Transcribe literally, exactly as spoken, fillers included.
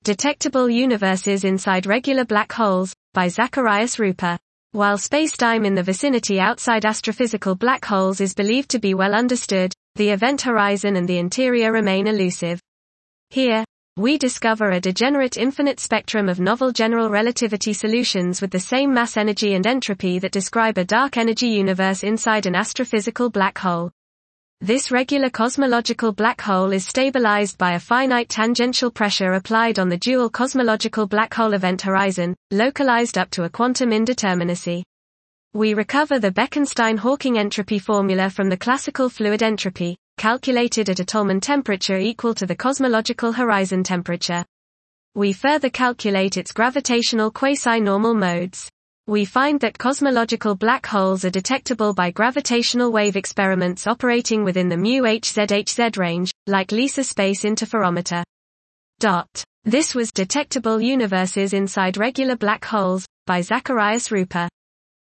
Detectable Universes Inside Regular Black Holes, by Zacharias Ruper. While spacetime in the vicinity outside astrophysical black holes is believed to be well understood, the event horizon and the interior remain elusive. Here, we discover a degenerate infinite spectrum of novel general relativity solutions with the same mass, energy and entropy that describe a dark energy universe inside an astrophysical black hole. This regular cosmological black hole is stabilized by a finite tangential pressure applied on the dual cosmological black hole event horizon, localized up to a quantum indeterminacy. We recover the Bekenstein-Hawking entropy formula from the classical fluid entropy, calculated at a Tolman temperature equal to the cosmological horizon temperature. We further calculate its gravitational quasi-normal modes. We find that cosmological black holes are detectable by gravitational wave experiments operating within the mu-H Z H Z range, like LISA space interferometer. Dot. This was Detectable Universes Inside Regular Black Holes, by Zacharias Ruper.